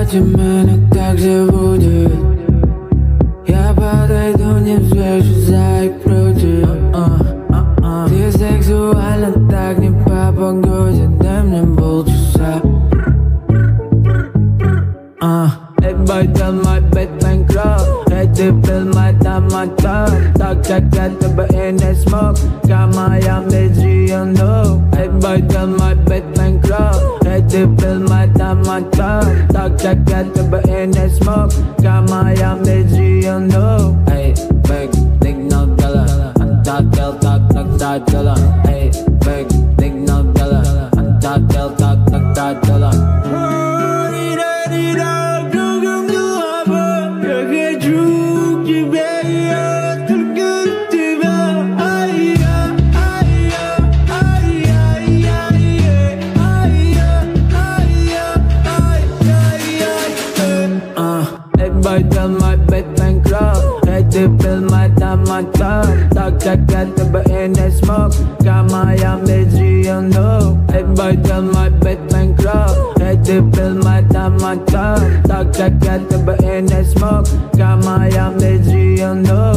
Хаотично так же будет. Я подойду, не взвешу за и против. Ты сексуально так не по погоде. Дай мне полчаса. Эй, бой, тell my bed bankrupt. Эй, ты пил мой томатор. Так как это бы и не смог. Камая меджион, no. Эй, бой, tell my bed bankrupt. Эй, ты пил мой томатор. Так как это бы и не смог. Камая меджион, no. Эй, big, signal dollar. Антател, так, нагдатела. Эй, big, signal dollar. Антател, так, нагдатела. Tell my bed bankrupt. Hey, ты пил мой томатор. Так как это бы и не смог. Камая меджион, no. Hey, boy, tell my bed bankrupt. Hey, ты пил мой томатор. Так как это бы и не смог. Камая меджион, no.